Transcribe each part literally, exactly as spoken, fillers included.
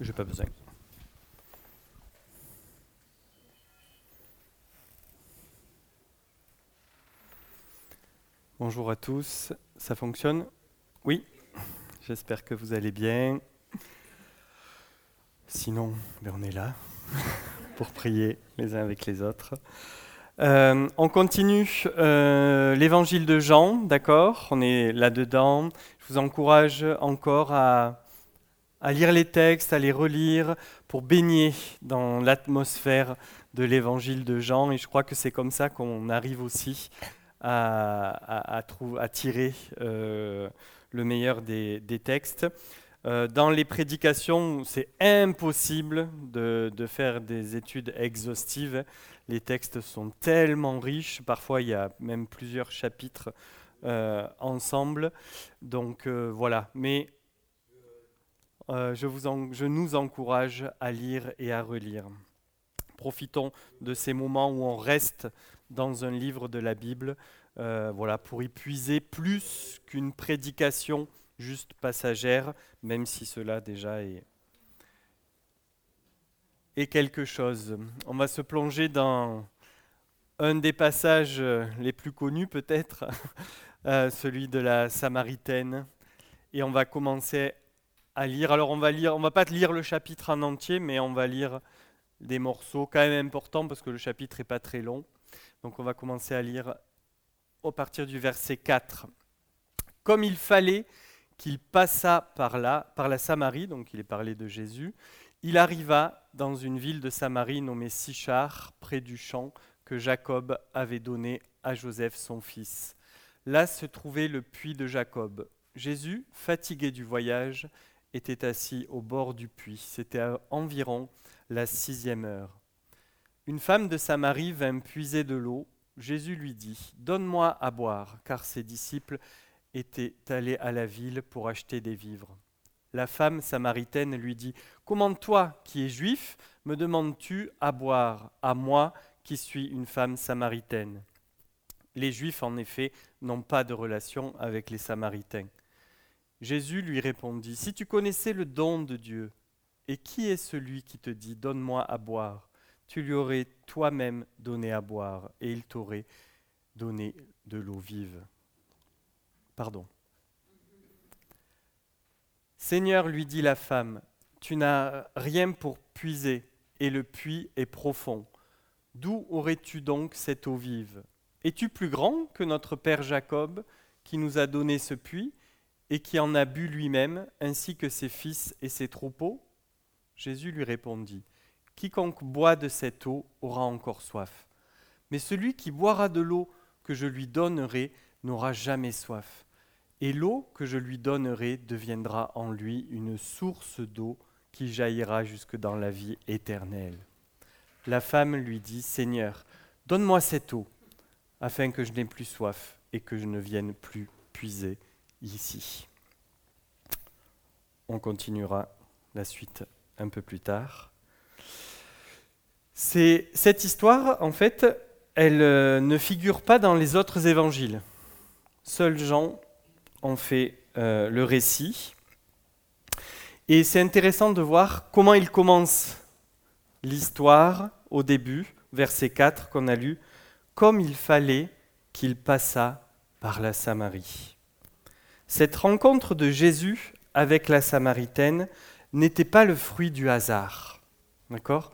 J'ai pas besoin. Bonjour à tous, ça fonctionne? Oui, j'espère que vous allez bien. Sinon, ben on est là pour prier les uns avec les autres. Euh, on continue euh, l'évangile de Jean, d'accord? On est là-dedans. Je vous encourage encore à, à lire les textes, à les relire pour baigner dans l'atmosphère de l'évangile de Jean. Et je crois que c'est comme ça qu'on arrive aussi à, à, à, trou- à tirer euh, le meilleur des, des textes. Euh, dans les prédications, c'est impossible de, de faire des études exhaustives. Les textes sont tellement riches, parfois il y a même plusieurs chapitres euh, ensemble. Donc euh, voilà, mais euh, je, vous en- je nous encourage à lire et à relire. Profitons de ces moments où on reste dans un livre de la Bible, euh, voilà, pour y puiser plus qu'une prédication juste passagère, même si cela déjà est, est quelque chose. On va se plonger dans un des passages les plus connus peut-être, euh, celui de la Samaritaine, et on va commencer à lire. Alors on va lire, on va pas lire le chapitre en entier, mais on va lire des morceaux quand même importants parce que le chapitre n'est pas très long. Donc on va commencer à lire au partir du verset quatre. Comme il fallait qu'il passât par là, par la Samarie, donc il est parlé de Jésus, il arriva dans une ville de Samarie nommée Sichar, près du champ que Jacob avait donné à Joseph son fils. Là se trouvait le puits de Jacob. Jésus, fatigué du voyage, était assis au bord du puits. C'était à environ la sixième heure. Une femme de Samarie vint puiser de l'eau. Jésus lui dit, « Donne-moi à boire, car ses disciples étaient allés à la ville pour acheter des vivres. » La femme samaritaine lui dit, « Comment toi, qui es juif, me demandes-tu à boire, à moi qui suis une femme samaritaine ?» Les Juifs, en effet, n'ont pas de relation avec les Samaritains. Jésus lui répondit, « Si tu connaissais le don de Dieu, et qui est celui qui te dit, donne-moi à boire, tu lui aurais toi-même donné à boire, et il t'aurait donné de l'eau vive. » Pardon. « Seigneur, lui dit la femme, tu n'as rien pour puiser, et le puits est profond. D'où aurais-tu donc cette eau vive? Es-tu plus grand que notre père Jacob, qui nous a donné ce puits, et qui en a bu lui-même, ainsi que ses fils et ses troupeaux? » Jésus lui répondit, « Quiconque boit de cette eau aura encore soif. Mais celui qui boira de l'eau que je lui donnerai n'aura jamais soif. Et l'eau que je lui donnerai deviendra en lui une source d'eau qui jaillira jusque dans la vie éternelle. » La femme lui dit, « Seigneur, donne-moi cette eau, afin que je n'ai plus soif et que je ne vienne plus puiser ici. » On continuera la suite un peu plus tard. C'est, cette histoire, en fait, elle euh, ne figure pas dans les autres évangiles. Seul Jean en fait euh, le récit. Et c'est intéressant de voir comment il commence l'histoire au début, verset quatre qu'on a lu, « Comme il fallait qu'il passât par la Samarie. » Cette rencontre de Jésus avec la Samaritaine n'était pas le fruit du hasard. D'accord ?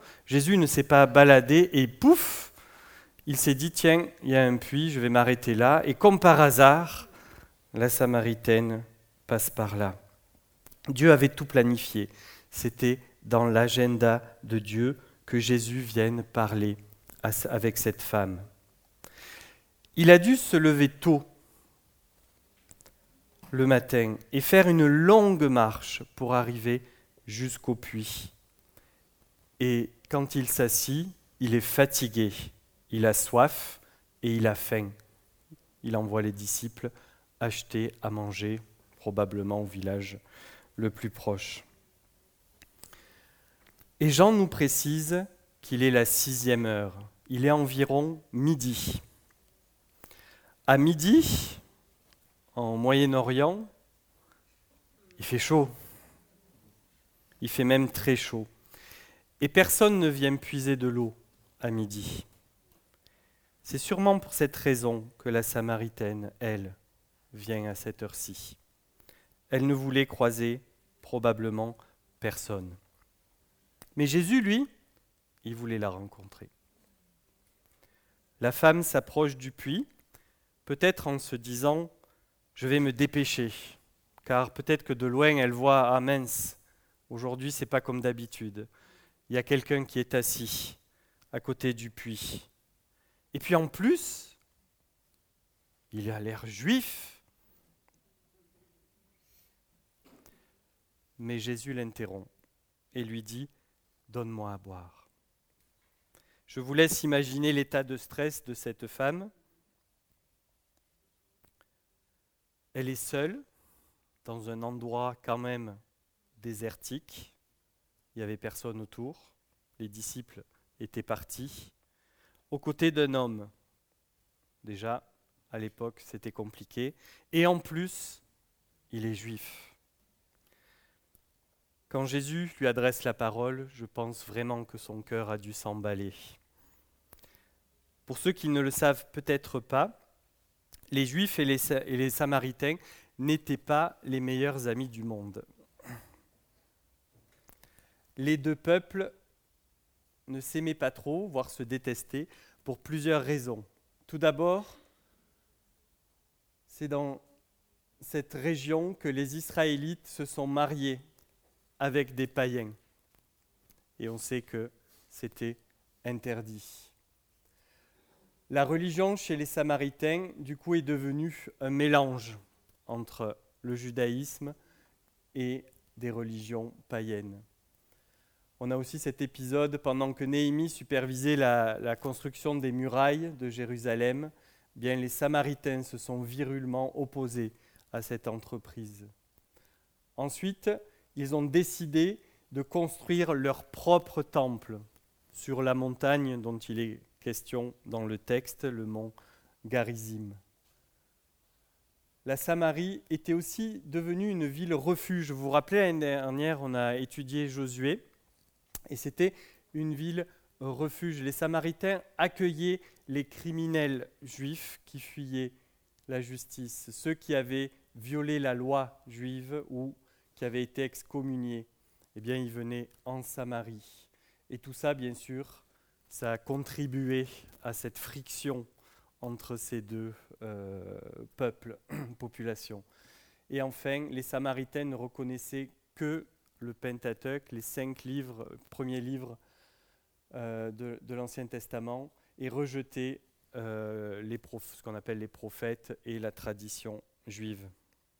Jésus ne s'est pas baladé et pouf, il s'est dit, tiens, il y a un puits, je vais m'arrêter là. Et comme par hasard, la Samaritaine passe par là. Dieu avait tout planifié. C'était dans l'agenda de Dieu que Jésus vienne parler avec cette femme. Il a dû se lever tôt le matin et faire une longue marche pour arriver jusqu'au puits. Et quand il s'assit, il est fatigué, il a soif et il a faim. Il envoie les disciples acheter à manger, probablement au village le plus proche. Et Jean nous précise qu'il est la sixième heure. Il est environ midi. À midi, en Moyen-Orient, il fait chaud. Il fait même très chaud. Et personne ne vient puiser de l'eau à midi. C'est sûrement pour cette raison que la Samaritaine, elle, vient à cette heure-ci. Elle ne voulait croiser probablement personne. Mais Jésus, lui, il voulait la rencontrer. La femme s'approche du puits, peut-être en se disant « je vais me dépêcher », car peut-être que de loin elle voit « ah mince, aujourd'hui c'est pas comme d'habitude, il y a quelqu'un qui est assis à côté du puits. Et puis en plus, il a l'air juif. » Mais Jésus l'interrompt et lui dit « donne-moi à boire ». Je vous laisse imaginer l'état de stress de cette femme. Elle est seule, dans un endroit quand même désertique. Il n'y avait personne autour. Les disciples étaient partis. Aux côtés d'un homme. Déjà, à l'époque, c'était compliqué. Et en plus, il est juif. Quand Jésus lui adresse la parole, je pense vraiment que son cœur a dû s'emballer. Pour ceux qui ne le savent peut-être pas, les Juifs et les, et les Samaritains n'étaient pas les meilleurs amis du monde. Les deux peuples ne s'aimaient pas trop, voire se détestaient, pour plusieurs raisons. Tout d'abord, c'est dans cette région que les Israélites se sont mariés avec des païens. Et on sait que c'était interdit. La religion chez les Samaritains, du coup, est devenue un mélange entre le judaïsme et des religions païennes. On a aussi cet épisode pendant que Néhémie supervisait la, la construction des murailles de Jérusalem. Bien, les Samaritains se sont virulement opposés à cette entreprise. Ensuite, ils ont décidé de construire leur propre temple sur la montagne dont il est question dans le texte, le mont Garizim. La Samarie était aussi devenue une ville refuge. Vous vous rappelez, l'année dernière, on a étudié Josué, et c'était une ville refuge. Les Samaritains accueillaient les criminels juifs qui fuyaient la justice, ceux qui avaient violé la loi juive ou qui avaient été excommuniés. Eh bien, ils venaient en Samarie. Et tout ça, bien sûr, ça a contribué à cette friction entre ces deux euh, peuples, populations. Et enfin, les Samaritains ne reconnaissaient que le Pentateuque, les cinq livres, premiers livres euh, de, de l'Ancien Testament, et rejetaient euh, les prof, ce qu'on appelle les prophètes et la tradition juive.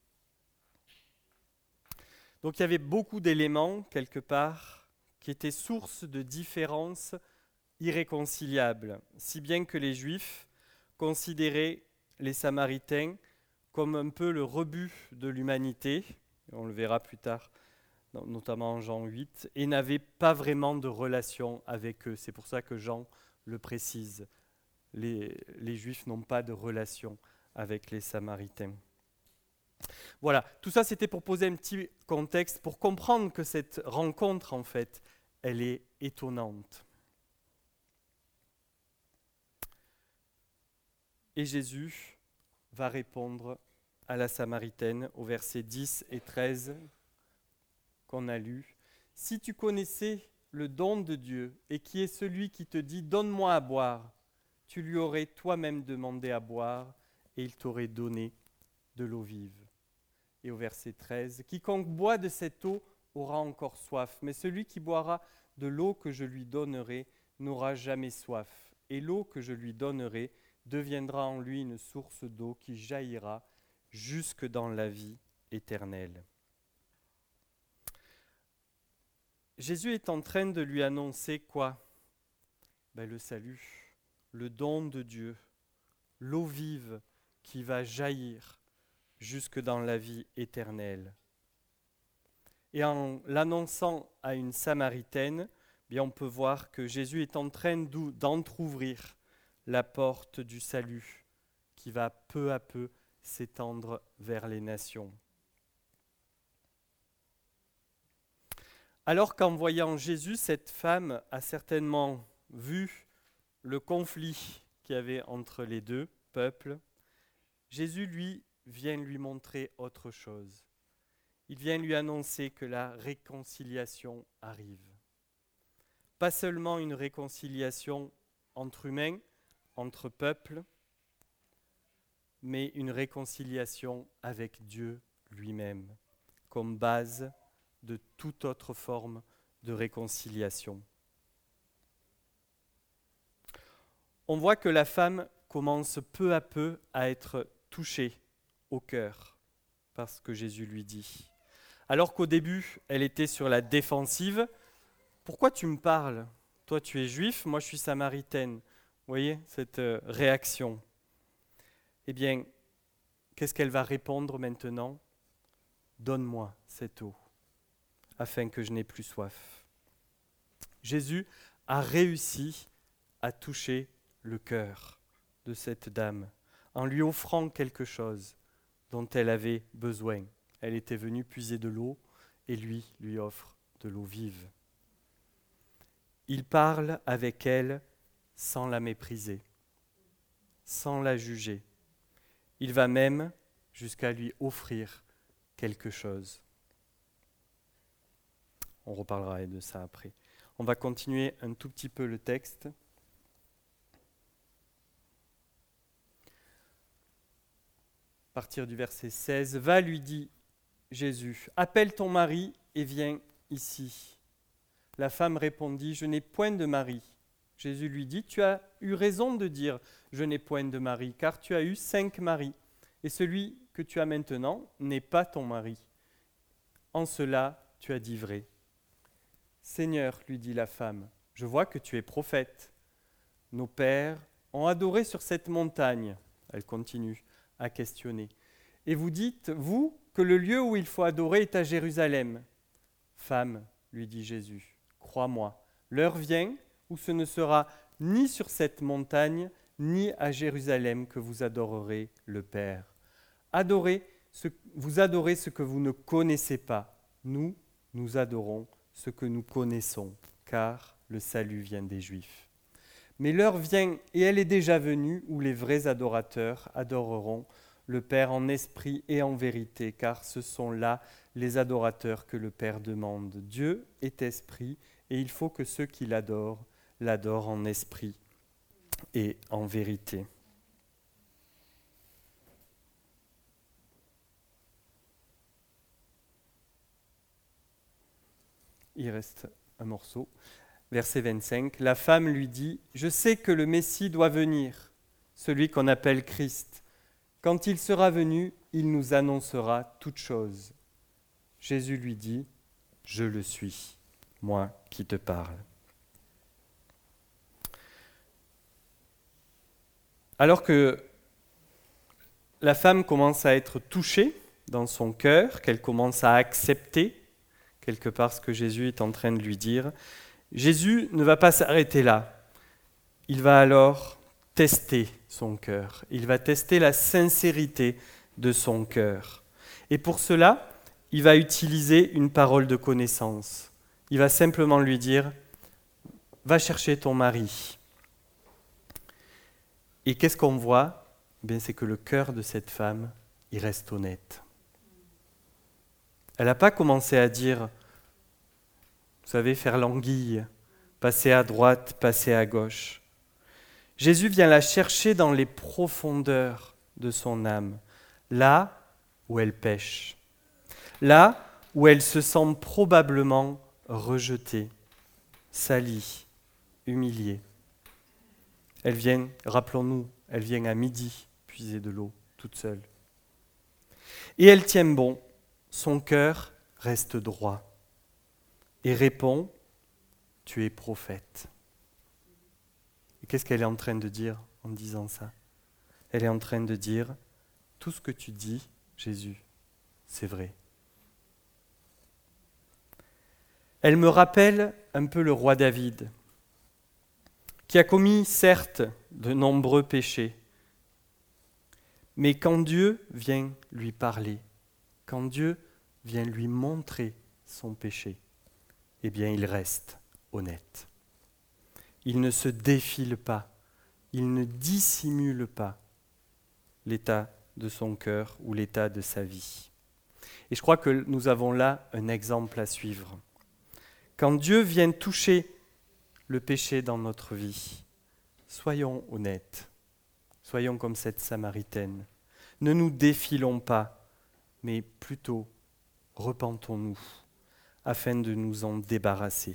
Donc il y avait beaucoup d'éléments, quelque part, qui étaient source de différences irréconciliables, si bien que les Juifs considéraient les Samaritains comme un peu le rebut de l'humanité, on le verra plus tard, notamment en Jean huit, et n'avaient pas vraiment de relation avec eux. C'est pour ça que Jean le précise. Les, les Juifs n'ont pas de relation avec les Samaritains. Voilà, tout ça c'était pour poser un petit contexte, pour comprendre que cette rencontre, en fait, elle est étonnante. Et Jésus va répondre à la Samaritaine au verset dix et treize qu'on a lu. « Si tu connaissais le don de Dieu et qui est celui qui te dit « Donne-moi à boire », tu lui aurais toi-même demandé à boire et il t'aurait donné de l'eau vive. » Et au verset treize, « Quiconque boit de cette eau aura encore soif, mais celui qui boira de l'eau que je lui donnerai n'aura jamais soif. Et l'eau que je lui donnerai deviendra en lui une source d'eau qui jaillira jusque dans la vie éternelle. » Jésus est en train de lui annoncer quoi ? Ben, le salut, le don de Dieu, l'eau vive qui va jaillir jusque dans la vie éternelle. Et en l'annonçant à une Samaritaine, bien on peut voir que Jésus est en train d'entrouvrir la porte du salut qui va peu à peu s'étendre vers les nations. Alors qu'en voyant Jésus, cette femme a certainement vu le conflit qu'il y avait entre les deux peuples, Jésus, lui, vient lui montrer autre chose. Il vient lui annoncer que la réconciliation arrive. Pas seulement une réconciliation entre humains, entre peuples, mais une réconciliation avec Dieu lui-même, comme base de toute autre forme de réconciliation. On voit que la femme commence peu à peu à être touchée au cœur par ce que Jésus lui dit. Alors qu'au début, elle était sur la défensive. Pourquoi tu me parles ? Toi, tu es juif, moi, je suis samaritaine. Vous voyez cette euh, réaction ? Eh bien, qu'est-ce qu'elle va répondre maintenant ? Donne-moi cette eau, afin que je n'ai plus soif. Jésus a réussi à toucher le cœur de cette dame en lui offrant quelque chose dont elle avait besoin. Elle était venue puiser de l'eau et lui lui offre de l'eau vive. Il parle avec elle sans la mépriser, sans la juger. Il va même jusqu'à lui offrir quelque chose. On reparlera de ça après. On va continuer un tout petit peu le texte. À partir du verset seize, « Va, lui dit Jésus, appelle ton mari et viens ici. » La femme répondit, « Je n'ai point de mari. » Jésus lui dit, « Tu as eu raison de dire, je n'ai point de mari, car tu as eu cinq maris, et celui que tu as maintenant n'est pas ton mari. En cela, tu as dit vrai. » « Seigneur, lui dit la femme, je vois que tu es prophète. Nos pères ont adoré sur cette montagne. » Elle continue à questionner. « Et vous dites, vous, que le lieu où il faut adorer est à Jérusalem. » « Femme, lui dit Jésus, crois-moi, l'heure vient où ce ne sera ni sur cette montagne, ni à Jérusalem que vous adorerez le Père. Adorez ce, vous adorez ce que vous ne connaissez pas. Nous, nous adorons ce que nous connaissons, car le salut vient des Juifs. Mais l'heure vient, et elle est déjà venue, où les vrais adorateurs adoreront le Père en esprit et en vérité, car ce sont là les adorateurs que le Père demande. Dieu est esprit, et il faut que ceux qui l'adorent, l'adorent en esprit et en vérité. Il reste un morceau. Verset vingt-cinq. La femme lui dit, « Je sais que le Messie doit venir, celui qu'on appelle Christ. Quand il sera venu, il nous annoncera toutes choses. » Jésus lui dit, « Je le suis, moi qui te parle. » Alors que la femme commence à être touchée dans son cœur, qu'elle commence à accepter quelque part ce que Jésus est en train de lui dire, Jésus ne va pas s'arrêter là. Il va alors tester son cœur. Il va tester la sincérité de son cœur. Et pour cela, il va utiliser une parole de connaissance. Il va simplement lui dire « Va chercher ton mari ». Et qu'est-ce qu'on voit ? Bien, c'est que le cœur de cette femme, il reste honnête. Elle n'a pas commencé à dire, vous savez, faire l'anguille, passer à droite, passer à gauche. Jésus vient la chercher dans les profondeurs de son âme, là où elle pêche, là où elle se sent probablement rejetée, salie, humiliée. Elle vient, rappelons-nous, elle vient à midi puiser de l'eau toute seule. Et elle tient bon, son cœur reste droit et répond, « Tu es prophète. » Et qu'est-ce qu'elle est en train de dire en disant ça ? Elle est en train de dire, « Tout ce que tu dis, Jésus, c'est vrai. » Elle me rappelle un peu le roi David, qui a commis, certes, de nombreux péchés, mais quand Dieu vient lui parler, quand Dieu vient lui montrer son péché, eh bien il reste honnête. Il ne se défile pas, il ne dissimule pas l'état de son cœur ou l'état de sa vie. Et je crois que nous avons là un exemple à suivre. Quand Dieu vient toucher le péché dans notre vie, soyons honnêtes, soyons comme cette Samaritaine. Ne nous défilons pas, mais plutôt repentons-nous afin de nous en débarrasser.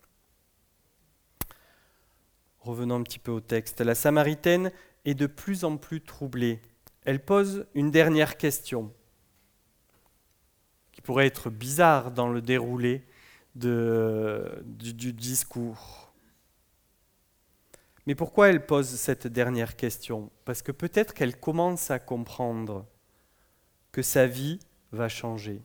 Revenons un petit peu au texte. La Samaritaine est de plus en plus troublée. Elle pose une dernière question qui pourrait être bizarre dans le déroulé de, du, du discours. Mais pourquoi elle pose cette dernière question ? Parce que peut-être qu'elle commence à comprendre que sa vie va changer.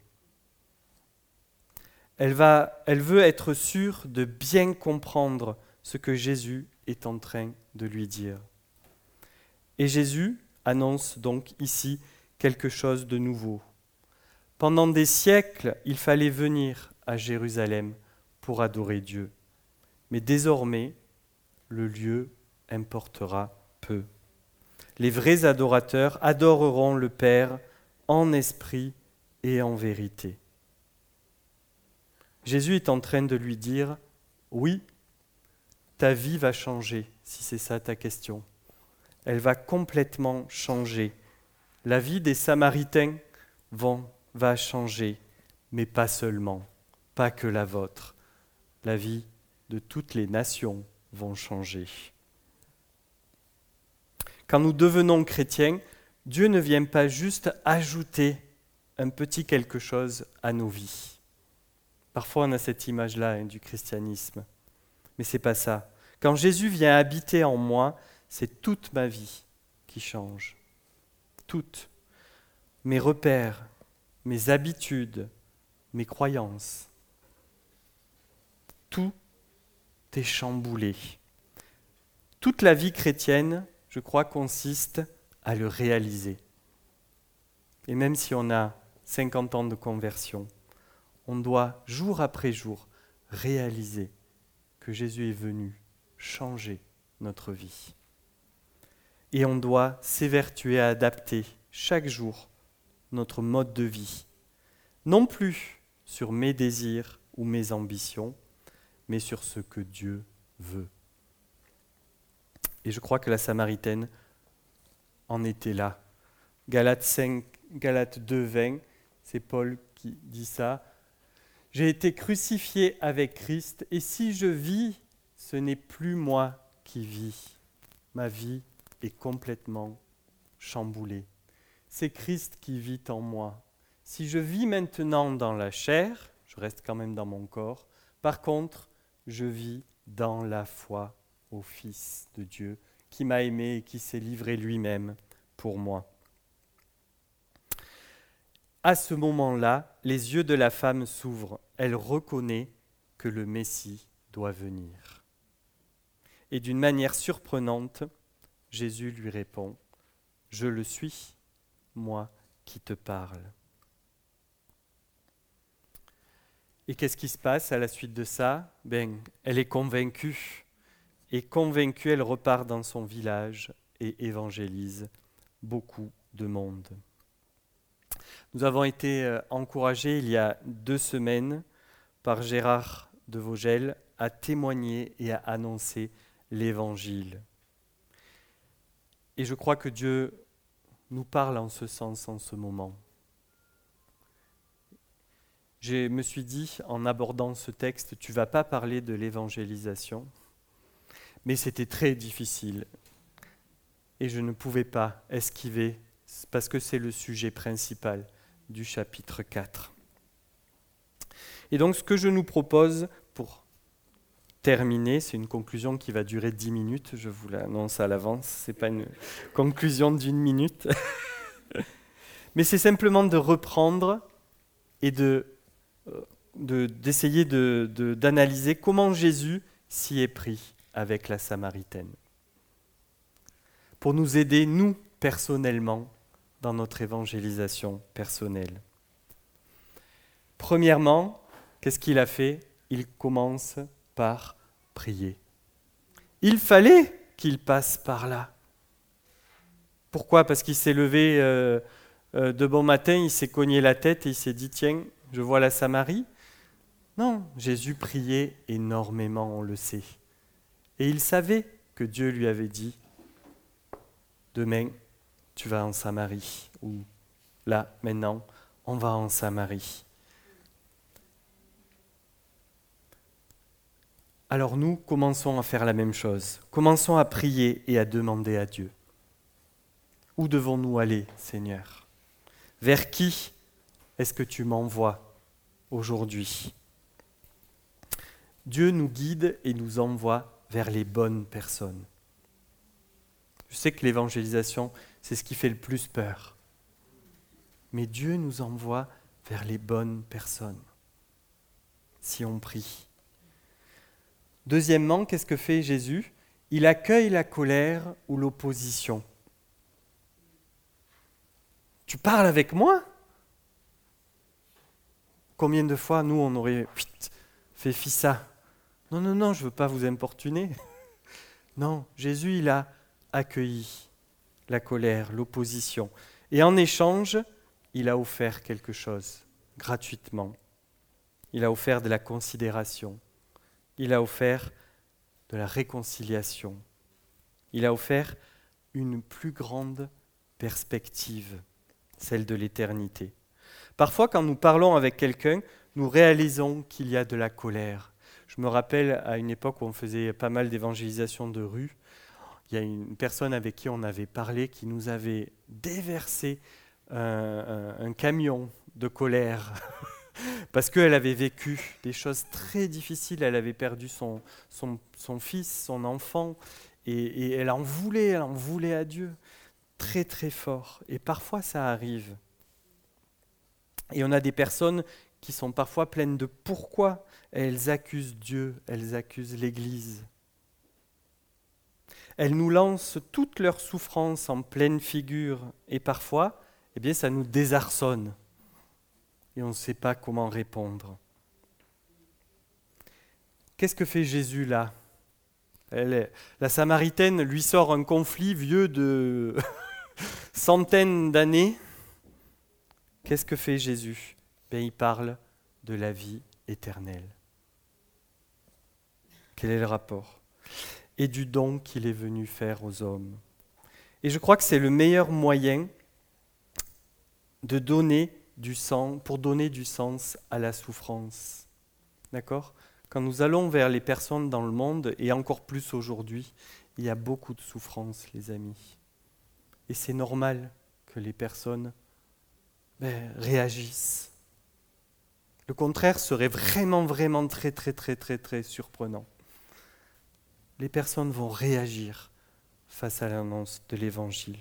Elle, va, elle veut être sûre de bien comprendre ce que Jésus est en train de lui dire. Et Jésus annonce donc ici quelque chose de nouveau. Pendant des siècles, il fallait venir à Jérusalem pour adorer Dieu. Mais désormais, le lieu importera peu. Les vrais adorateurs adoreront le Père en esprit et en vérité. Jésus est en train de lui dire, oui, ta vie va changer, si c'est ça ta question. Elle va complètement changer. La vie des Samaritains vont, va changer, mais pas seulement, pas que la vôtre. La vie de toutes les nations vont changer. Quand nous devenons chrétiens, Dieu ne vient pas juste ajouter un petit quelque chose à nos vies. Parfois, on a cette image-là hein, du christianisme, mais ce n'est pas ça. Quand Jésus vient habiter en moi, c'est toute ma vie qui change. Toutes. Mes repères, mes habitudes, mes croyances. Tout est chamboulé. Toute la vie chrétienne, je crois, consiste à le réaliser. Et même si on a cinquante ans de conversion, on doit, jour après jour, réaliser que Jésus est venu changer notre vie. Et on doit s'évertuer à adapter chaque jour notre mode de vie, non plus sur mes désirs ou mes ambitions, mais sur ce que Dieu veut. Et je crois que la Samaritaine en était là. Galates cinq, Galates deux, vingt, c'est Paul qui dit ça. J'ai été crucifié avec Christ, et si je vis, ce n'est plus moi qui vis. Ma vie est complètement chamboulée. C'est Christ qui vit en moi. Si je vis maintenant dans la chair, je reste quand même dans mon corps. Par contre, je vis dans la foi au Fils de Dieu, qui m'a aimé et qui s'est livré lui-même pour moi. À ce moment-là, les yeux de la femme s'ouvrent. Elle reconnaît que le Messie doit venir. Et d'une manière surprenante, Jésus lui répond, « Je le suis, moi qui te parle. » Et qu'est-ce qui se passe à la suite de ça ? Ben, elle est convaincue. Et convaincue, elle repart dans son village et évangélise beaucoup de monde. Nous avons été euh, encouragés il y a deux semaines par Gérard de Vogel à témoigner et à annoncer l'Évangile. Et je crois que Dieu nous parle en ce sens en ce moment. Je me suis dit, en abordant ce texte, tu ne vas pas parler de l'évangélisation, mais c'était très difficile. Et je ne pouvais pas esquiver, parce que c'est le sujet principal du chapitre quatre. Et donc ce que je nous propose pour terminer, c'est une conclusion qui va durer dix minutes, je vous l'annonce à l'avance, ce n'est pas une conclusion d'une minute, mais c'est simplement de reprendre et de, de, d'essayer de, de, d'analyser comment Jésus s'y est pris avec la Samaritaine, pour nous aider, nous, personnellement, dans notre évangélisation personnelle. Premièrement, qu'est-ce qu'il a fait ? il commence par prier. Il fallait qu'il passe par là. Pourquoi ? Parce qu'il s'est levé euh, euh, de bon matin, il s'est cogné la tête et il s'est dit « Tiens, je vois la Samarie ». Non, Jésus priait énormément, on le sait. Et il savait que Dieu lui avait dit « Demain, tu vas en Samarie » ou « Là, maintenant, on va en Samarie ». Alors nous, commençons à faire la même chose. Commençons à prier et à demander à Dieu. Où devons-nous aller, Seigneur ? Vers qui est-ce que tu m'envoies aujourd'hui ? Dieu nous guide et nous envoie vers les bonnes personnes. Je sais que l'évangélisation, c'est ce qui fait le plus peur. Mais Dieu nous envoie vers les bonnes personnes, si on prie. Deuxièmement, qu'est-ce que fait Jésus ? Il accueille la colère ou l'opposition. Tu parles avec moi ? Combien de fois, nous, on aurait pit, fait fi ça ? Non, non, non, je ne veux pas vous importuner. Non, Jésus, il a accueilli la colère, l'opposition. Et en échange, il a offert quelque chose, gratuitement. Il a offert de la considération. Il a offert de la réconciliation. Il a offert une plus grande perspective, celle de l'éternité. Parfois, quand nous parlons avec quelqu'un, nous réalisons qu'il y a de la colère. Je me rappelle à une époque où on faisait pas mal d'évangélisation de rue, il y a une personne avec qui on avait parlé qui nous avait déversé un, un, un camion de colère parce qu'elle avait vécu des choses très difficiles. Elle avait perdu son, son, son fils, son enfant, et, et elle en voulait, elle en voulait à Dieu très très fort. Et parfois ça arrive. Et on a des personnes qui sont parfois pleines de pourquoi. Elles accusent Dieu, elles accusent l'Église. Elles nous lancent toutes leurs souffrances en pleine figure. Et parfois, eh bien, ça nous désarçonne. Et on ne sait pas comment répondre. Qu'est-ce que fait Jésus là ? Elle est, la Samaritaine lui sort un conflit vieux de centaines d'années. Qu'est-ce que fait Jésus ? Ben, il parle de la vie éternelle. Quel est le rapport ? Et du don qu'il est venu faire aux hommes. Et je crois que c'est le meilleur moyen de donner du sens, pour donner du sens à la souffrance. D'accord ? Quand nous allons vers les personnes dans le monde, et encore plus aujourd'hui, il y a beaucoup de souffrance, les amis. Et c'est normal que les personnes ben, réagissent. Le contraire serait vraiment, vraiment très, très, très, très, très surprenant. Les personnes vont réagir face à l'annonce de l'Évangile.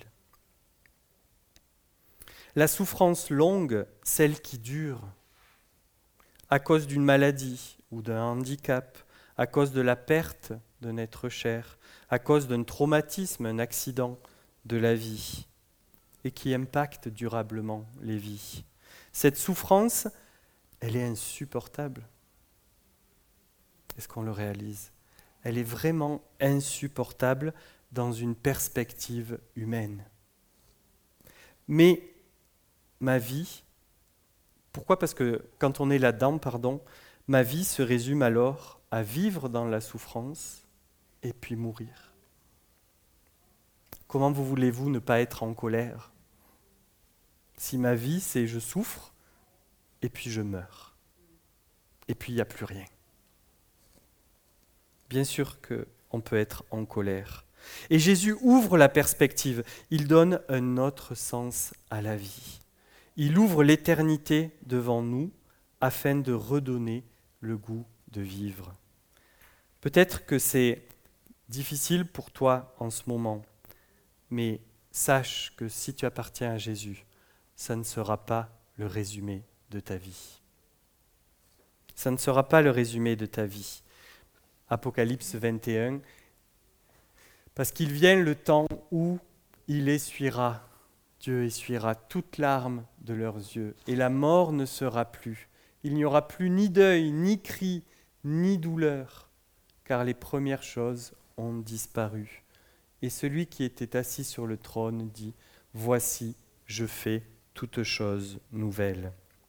La souffrance longue, celle qui dure, à cause d'une maladie ou d'un handicap, à cause de la perte d'un être cher, à cause d'un traumatisme, un accident de la vie, et qui impacte durablement les vies. Cette souffrance, elle est insupportable. Est-ce qu'on le réalise ? Elle est vraiment insupportable dans une perspective humaine. Mais ma vie, pourquoi ? Parce que quand on est là-dedans, pardon, ma vie se résume alors à vivre dans la souffrance et puis mourir. Comment vous voulez-vous ne pas être en colère ? Si ma vie, c'est je souffre et puis je meurs. Et puis il n'y a plus rien. Bien sûr qu'on peut être en colère. Et Jésus ouvre la perspective. Il donne un autre sens à la vie. Il ouvre l'éternité devant nous afin de redonner le goût de vivre. Peut-être que c'est difficile pour toi en ce moment, mais sache que si tu appartiens à Jésus, ça ne sera pas le résumé de ta vie. Ça ne sera pas le résumé de ta vie. Apocalypse vingt et un, parce qu'il vient le temps où il essuiera, Dieu essuiera toute larme de leurs yeux, et la mort ne sera plus. Il n'y aura plus ni deuil, ni cri, ni douleur, car les premières choses ont disparu. Et celui qui était assis sur le trône dit, « Voici, je fais toutes choses nouvelles. »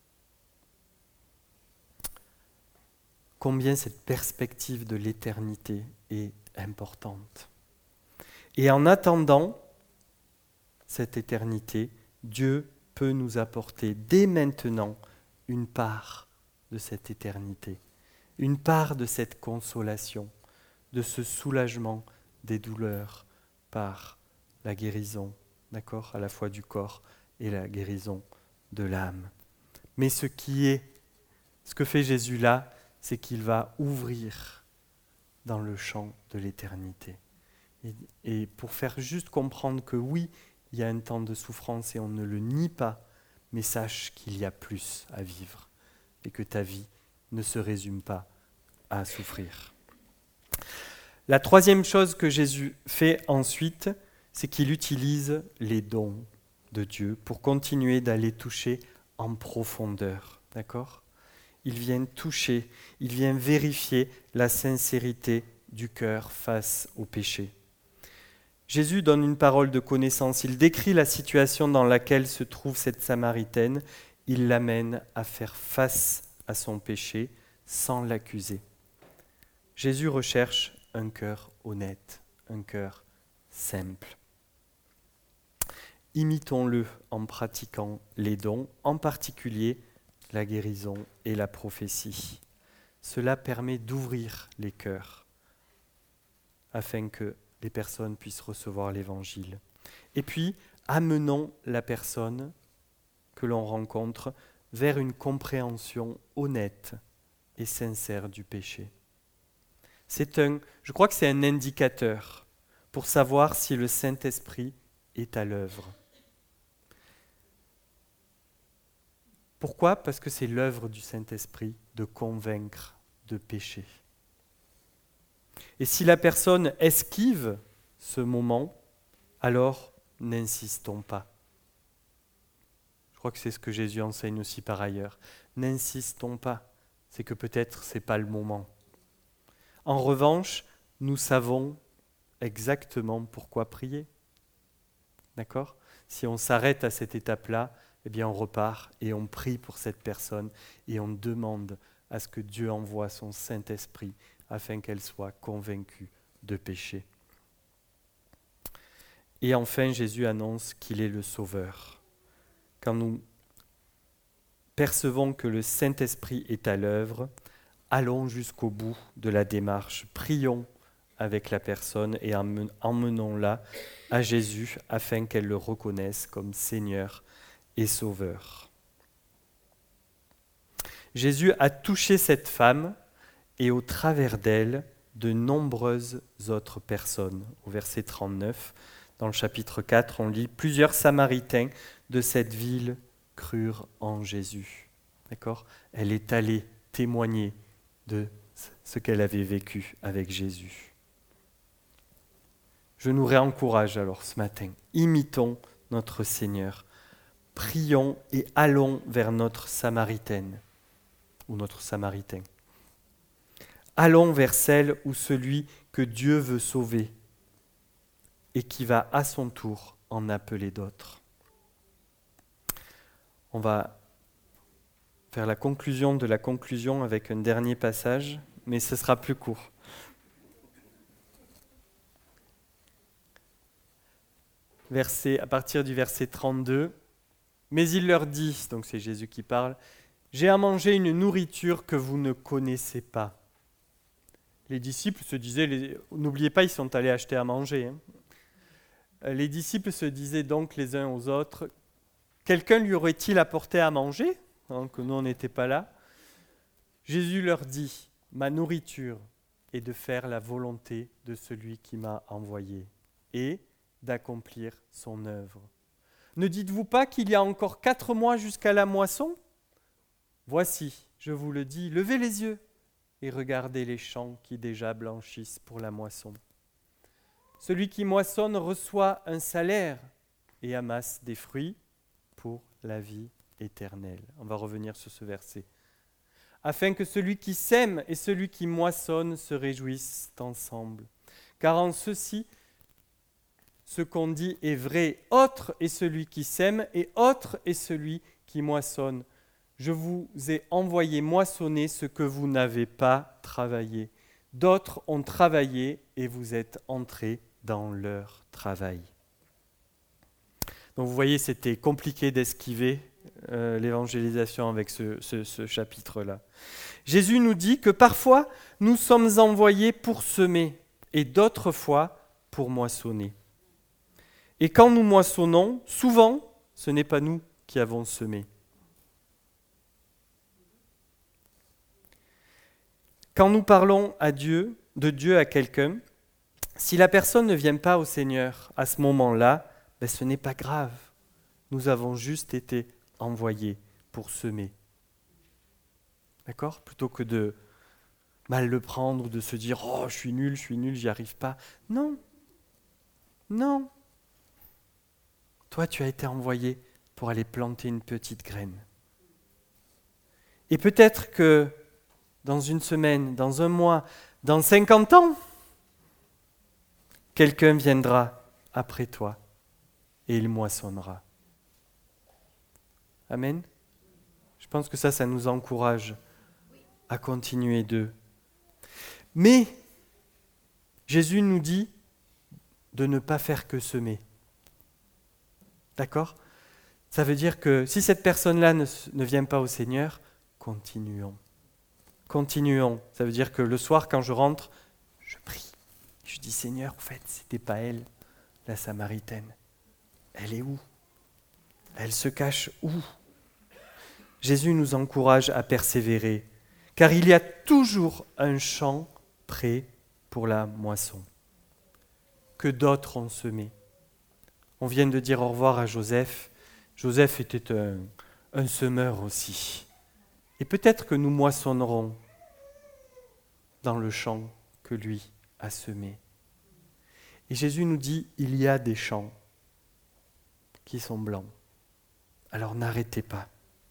Combien cette perspective de l'éternité est importante. Et en attendant cette éternité, Dieu peut nous apporter dès maintenant une part de cette éternité, une part de cette consolation, de ce soulagement des douleurs par la guérison, d'accord, à la fois du corps et la guérison de l'âme. Mais ce qui est, ce que fait Jésus là, c'est qu'il va ouvrir dans le champ de l'éternité. Et, et pour faire juste comprendre que oui, il y a un temps de souffrance et on ne le nie pas, mais sache qu'il y a plus à vivre et que ta vie ne se résume pas à souffrir. La troisième chose que Jésus fait ensuite, c'est qu'il utilise les dons de Dieu pour continuer d'aller toucher en profondeur. D'accord ? Il vient toucher, il vient vérifier la sincérité du cœur face au péché. Jésus donne une parole de connaissance, il décrit la situation dans laquelle se trouve cette Samaritaine, il l'amène à faire face à son péché sans l'accuser. Jésus recherche un cœur honnête, un cœur simple. Imitons-le en pratiquant les dons, en particulier la guérison et la prophétie. Cela permet d'ouvrir les cœurs afin que les personnes puissent recevoir l'Évangile. Et puis, amenons la personne que l'on rencontre vers une compréhension honnête et sincère du péché. C'est un, je crois que c'est un indicateur pour savoir si le Saint-Esprit est à l'œuvre. Pourquoi ? Parce que c'est l'œuvre du Saint-Esprit de convaincre de péché. Et si la personne esquive ce moment, alors n'insistons pas. Je crois que c'est ce que Jésus enseigne aussi par ailleurs. N'insistons pas, c'est que peut-être ce n'est pas le moment. En revanche, nous savons exactement pourquoi prier. D'accord ? Si on s'arrête à cette étape-là, eh bien on repart et on prie pour cette personne et on demande à ce que Dieu envoie son Saint-Esprit afin qu'elle soit convaincue de péché. Et enfin, Jésus annonce qu'il est le Sauveur. Quand nous percevons que le Saint-Esprit est à l'œuvre, allons jusqu'au bout de la démarche, prions avec la personne et emmenons-la à Jésus afin qu'elle le reconnaisse comme Seigneur et Sauveur. Jésus a touché cette femme et au travers d'elle, de nombreuses autres personnes. Au verset trente-neuf, dans le chapitre quatre, on lit « Plusieurs Samaritains de cette ville crurent en Jésus. » D'accord ? Elle est allée témoigner de ce qu'elle avait vécu avec Jésus. Je nous réencourage alors ce matin. Imitons notre Seigneur. Prions et allons vers notre Samaritaine ou notre Samaritain. Allons vers celle ou celui que Dieu veut sauver et qui va à son tour en appeler d'autres. On va faire la conclusion de la conclusion avec un dernier passage, mais ce sera plus court. Verset, à partir du verset trente-deux, « Mais il leur dit, donc c'est Jésus qui parle, « J'ai à manger une nourriture que vous ne connaissez pas. » Les disciples se disaient, les, n'oubliez pas, ils sont allés acheter à manger. Hein. Les disciples se disaient donc les uns aux autres, « Quelqu'un lui aurait-il apporté à manger ?» hein, que nous, on n'était pas là. Jésus leur dit, « Ma nourriture est de faire la volonté de celui qui m'a envoyé et d'accomplir son œuvre. Ne dites-vous pas qu'il y a encore quatre mois jusqu'à la moisson ? Voici, je vous le dis, levez les yeux et regardez les champs qui déjà blanchissent pour la moisson. Celui qui moissonne reçoit un salaire et amasse des fruits pour la vie éternelle. » On va revenir sur ce verset. afin que celui qui sème et celui qui moissonne se réjouissent ensemble. Car en ceci, ce qu'on dit est vrai. Autre est celui qui sème et autre est celui qui moissonne. Je vous ai envoyé moissonner ce que vous n'avez pas travaillé. D'autres ont travaillé et vous êtes entrés dans leur travail. Donc vous voyez, c'était compliqué d'esquiver euh, l'évangélisation avec ce, ce, ce chapitre-là. Jésus nous dit que parfois, nous sommes envoyés pour semer et d'autres fois pour moissonner. Et quand nous moissonnons, souvent, ce n'est pas nous qui avons semé. Quand nous parlons à Dieu, de Dieu à quelqu'un, si la personne ne vient pas au Seigneur à ce moment-là, ben ce n'est pas grave. Nous avons juste été envoyés pour semer. D'accord ? Plutôt que de mal le prendre ou de se dire « Oh, je suis nul, je suis nul, j'y arrive pas. » Non. Non. Toi, tu as été envoyé pour aller planter une petite graine. Et peut-être que dans une semaine, dans un mois, dans cinquante ans, quelqu'un viendra après toi et il moissonnera. Amen. Je pense que ça, ça nous encourage à continuer d'eux. Mais Jésus nous dit de ne pas faire que semer. D'accord ? Ça veut dire que si cette personne-là ne, ne vient pas au Seigneur, continuons. Continuons. Ça veut dire que le soir, quand je rentre, je prie. Je dis, Seigneur, en fait, c'était pas elle, la Samaritaine. Elle est où ? Elle se cache où ? Jésus nous encourage à persévérer, car il y a toujours un champ prêt pour la moisson, que d'autres ont semé. On vient de dire au revoir à Joseph. Joseph était un, un semeur aussi. Et peut-être que nous moissonnerons dans le champ que lui a semé. Et Jésus nous dit, il y a des champs qui sont blancs. Alors n'arrêtez pas.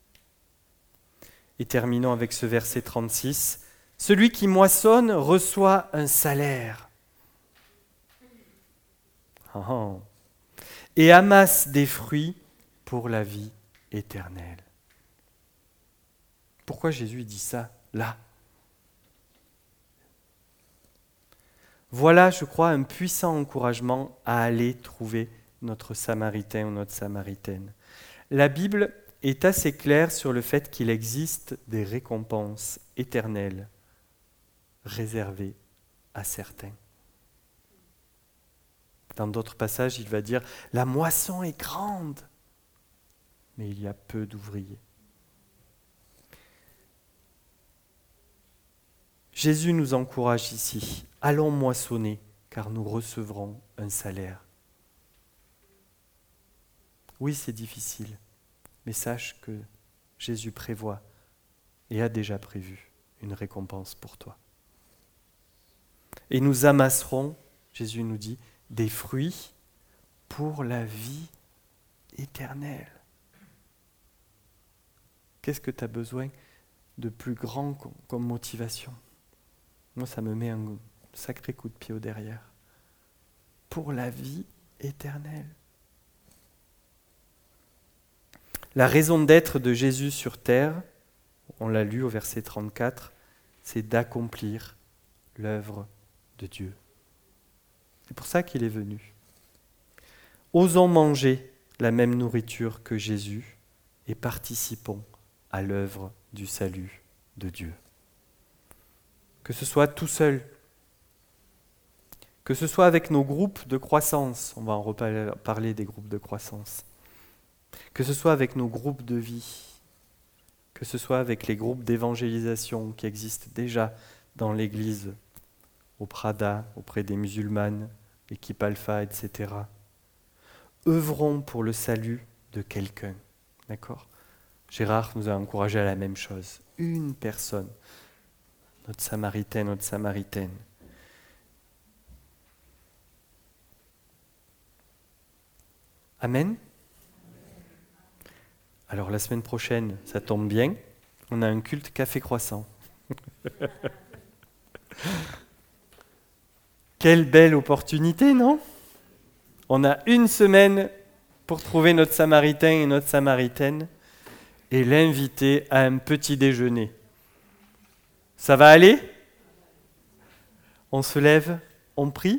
Et terminons avec ce verset trente-six. Celui qui moissonne reçoit un salaire. Oh oh. Et amasse des fruits pour la vie éternelle. Pourquoi Jésus dit ça là ? Voilà, je crois, un puissant encouragement à aller trouver notre Samaritain ou notre Samaritaine. La Bible est assez claire sur le fait qu'il existe des récompenses éternelles réservées à certains. Dans d'autres passages, il va dire « La moisson est grande, mais il y a peu d'ouvriers. » Jésus nous encourage ici. Allons moissonner, car nous recevrons un salaire. Oui, c'est difficile, mais sache que Jésus prévoit et a déjà prévu une récompense pour toi. Et nous amasserons, Jésus nous dit, des fruits pour la vie éternelle. Qu'est-ce que tu as besoin de plus grand comme motivation ? Moi, ça me met un sacré coup de pied au derrière. Pour la vie éternelle. La raison d'être de Jésus sur terre, on l'a lu au verset trente-quatre, c'est d'accomplir l'œuvre de Dieu. C'est pour ça qu'il est venu. Osons manger la même nourriture que Jésus et participons à l'œuvre du salut de Dieu. Que ce soit tout seul, que ce soit avec nos groupes de croissance, on va en reparler des groupes de croissance, que ce soit avec nos groupes de vie, que ce soit avec les groupes d'évangélisation qui existent déjà dans l'Église, au Prada, auprès des musulmanes, l'équipe Alpha, et cetera. Œuvrons pour le salut de quelqu'un. D'accord ? Gérard nous a encouragé à la même chose. Une personne, notre Samaritain, notre Samaritaine. Amen. Alors la semaine prochaine, ça tombe bien, On a un culte café croissant. Quelle belle opportunité, non? On a une semaine pour trouver notre Samaritain et notre Samaritaine et l'inviter à un petit déjeuner. Ça va aller? On se lève, on prie.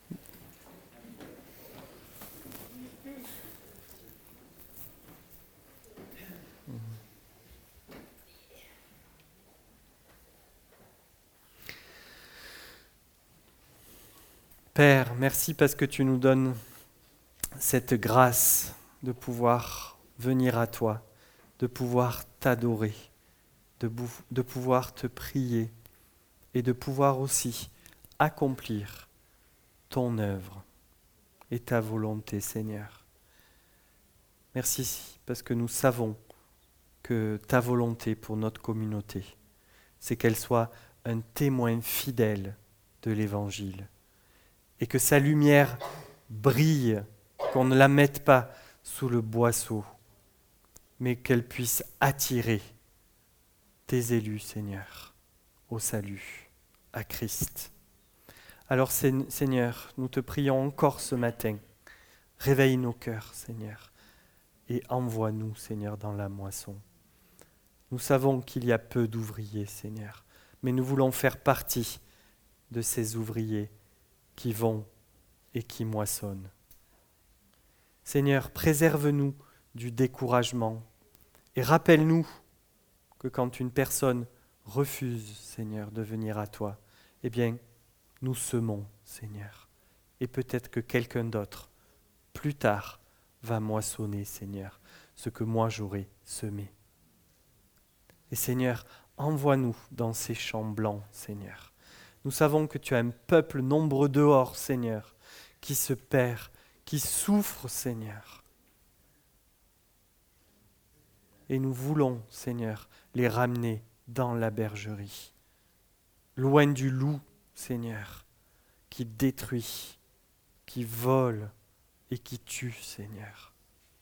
Père, merci parce que tu nous donnes cette grâce de pouvoir venir à toi, de pouvoir t'adorer, de, bou- de pouvoir te prier et de pouvoir aussi accomplir ton œuvre et ta volonté, Seigneur. Merci parce que nous savons que ta volonté pour notre communauté, c'est qu'elle soit un témoin fidèle de l'Évangile et que sa lumière brille, qu'on ne la mette pas sous le boisseau, mais qu'elle puisse attirer tes élus, Seigneur, au salut, à Christ. Alors, Seigneur, nous te prions encore ce matin. Réveille nos cœurs, Seigneur, et envoie-nous, Seigneur, dans la moisson. Nous savons qu'il y a peu d'ouvriers, Seigneur, mais nous voulons faire partie de ces ouvriers qui vont et qui moissonnent. Seigneur, préserve-nous du découragement et rappelle-nous que quand une personne refuse, Seigneur, de venir à toi, eh bien, nous semons, Seigneur, et peut-être que quelqu'un d'autre, plus tard, va moissonner, Seigneur, ce que moi j'aurais semé. Et Seigneur, envoie-nous dans ces champs blancs, Seigneur. Nous savons que tu as un peuple nombreux dehors, Seigneur, qui se perd, qui souffre, Seigneur. Et nous voulons, Seigneur, les ramener dans la bergerie, loin du loup, Seigneur, qui détruit, qui vole et qui tue, Seigneur.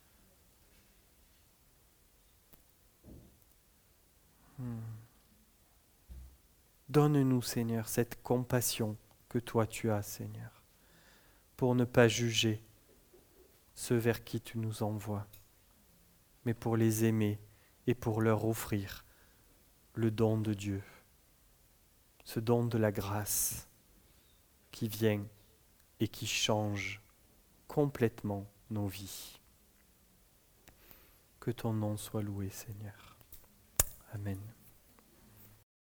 Hmm. Donne-nous, Seigneur, cette compassion que toi tu as, Seigneur, pour ne pas juger ceux vers qui tu nous envoies, mais pour les aimer et pour leur offrir le don de Dieu, ce don de la grâce qui vient et qui change complètement nos vies. Que ton nom soit loué, Seigneur. Amen.